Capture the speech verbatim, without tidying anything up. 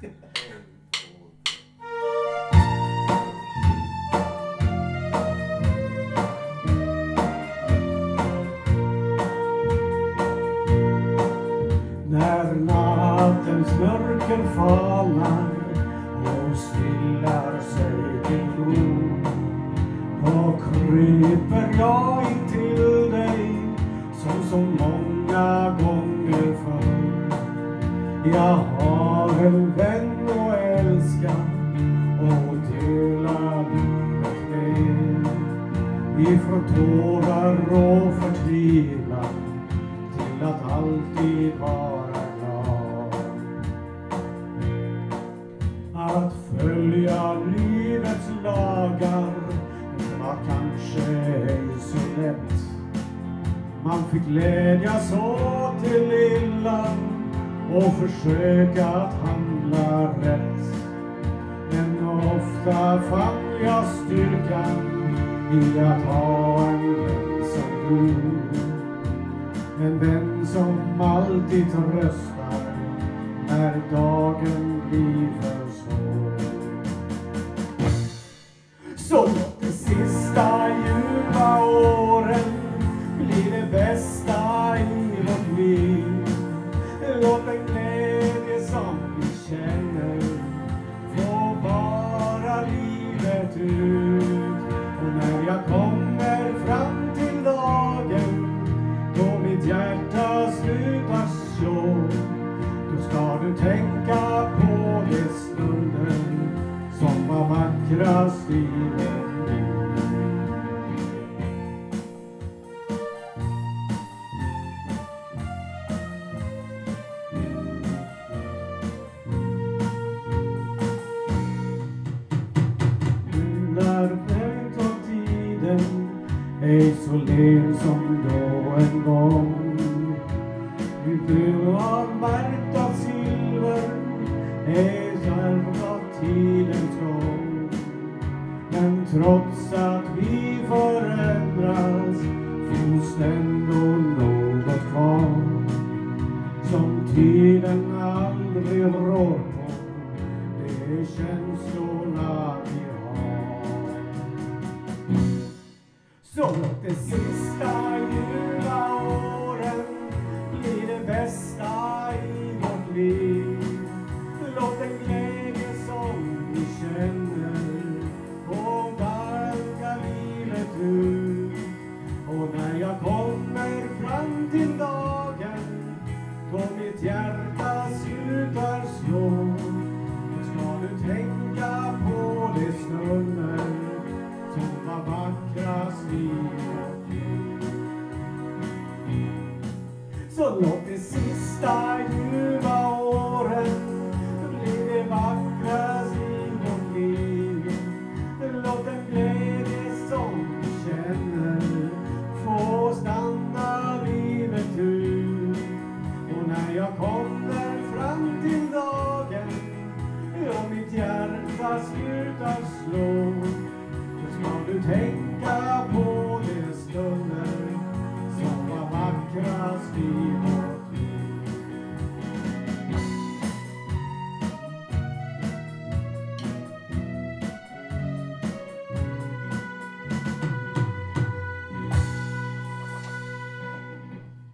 När nattens mörker faller och stillar sig till ro, då kryper jag in till dig som så många gånger förr. Jag har en vän och älskar och delar livet med, ifrån tårar och förtvivlan till att alltid vara glad. Att följa livets lagar var kanske ej så lätt. Man fick glädjas åt det lilla och försöka att handla rätt. Men ofta fann jag styrkan i att ha en vän som du. En vän som alltid tröstar när dagen blir för svår. Så låt de sista ljuva åren bli det bästa i vårt liv. Låt den glädje som vi känner få vara livet ut. Och när jag kommer fram till dagen då mitt hjärta slutar slå, då ska du tänka på det stunden som var vackrast i mitt liv. När den tar tiden ej så len som då en gång. Du har märkt av silver ej själva tidens gång. Men trots att vi förändras finns ändå något kvar som tiden aldrig rår på. Det är känslorna vi har. Så låt det sista ljuva åren bli det bästa i vårt liv. Låt den glädje som vi känner få valka livet ut. Och när jag kommer fram till dagen då mitt hjärta slutar slå, då ska du tänka på det stunder som var vackrast i vårt liv. Så låt det sista ljuva åren bli det vackrast i vårt liv. Låt den glädje som vi känner få stanna livet ut. Och när jag kommer fram till dagen då mitt hjärta slutar slå, då ska du tänka på